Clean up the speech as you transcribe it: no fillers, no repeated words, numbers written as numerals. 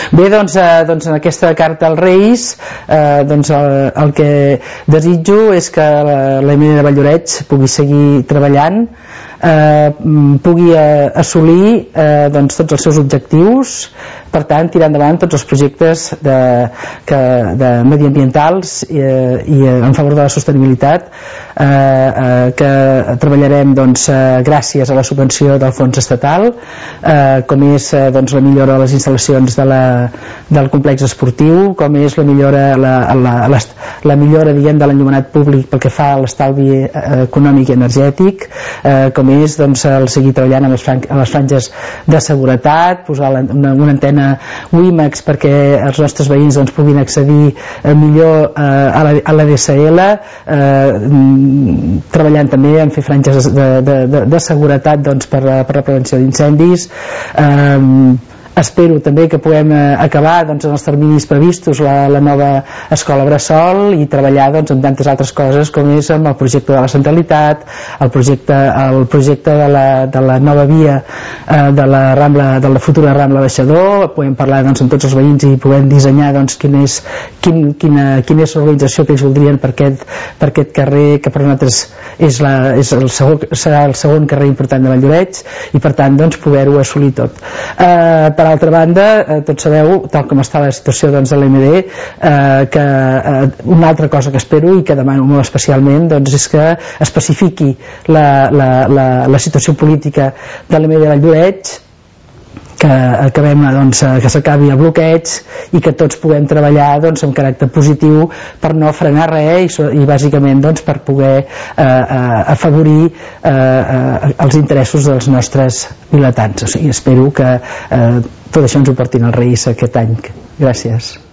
Bé, doncs en aquesta carta als Reis el que desitjo és que l'EMD de Valldoreix pugui seguir treballant, pugui assolir tots els seus objectius, per tant tirar endavant tots els projectes mediambientals i en favor de la sostenibilitat, que treballarem gràcies a la subvenció del fons estatal, com és la millora de les instal·lacions del complex esportiu, com és la millora de l'enllumenat públic pel que fa a l'estalvi econòmic i energètic, com és el seguir treballant a les franges de seguretat, posar una antena WiMAX perquè els nostres veïns puguin accedir millor a la DSL, treballant també en fer franges de seguretat per la prevenció d'incendis. Espero també que puguem acabar en els terminis previstos la nova escola bressol i treballar en tantes altres coses com és amb el projecte de la centralitat, el projecte de la nova via de la futura Rambla Baixador. Podem parlar amb tots els veïns i podem dissenyar quina és l'organització que ells voldrien per aquest carrer, que per nosaltres serà el segon carrer important de Valldoreix, i per tant poder-ho assolir tot. Per altra banda, tots sabeu, tal com està la situació de l'EMD, que una altra cosa que espero i que demano molt especialment és que especifiqui la situació política de l'EMD de Valldoreix, que s'acabi el bloqueig i que tots puguem treballar amb caràcter positiu per no frenar res i bàsicament per poder afavorir els interessos dels nostres vilatans. O sigui, espero que tot això ens ho portin els Reis aquest any. Gràcies.